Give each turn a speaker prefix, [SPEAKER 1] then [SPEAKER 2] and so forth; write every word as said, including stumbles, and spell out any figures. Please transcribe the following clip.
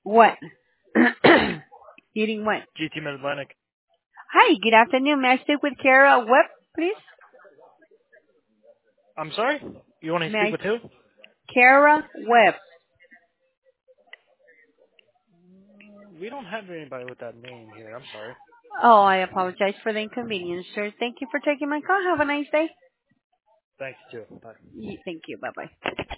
[SPEAKER 1] What? Eating what?
[SPEAKER 2] G T Mid Atlantic.
[SPEAKER 1] Hi, good afternoon. May I speak with Kara Webb, please?
[SPEAKER 2] I'm sorry? You want to
[SPEAKER 1] May
[SPEAKER 2] speak
[SPEAKER 1] I?
[SPEAKER 2] with who?
[SPEAKER 1] Kara Webb.
[SPEAKER 2] We don't have anybody with that name here. I'm sorry.
[SPEAKER 1] Oh, I apologize for the inconvenience, sir. Thank you for taking my call. Have a nice day.
[SPEAKER 2] Thanks, too. Bye.
[SPEAKER 1] Y- Thank you. Bye-bye.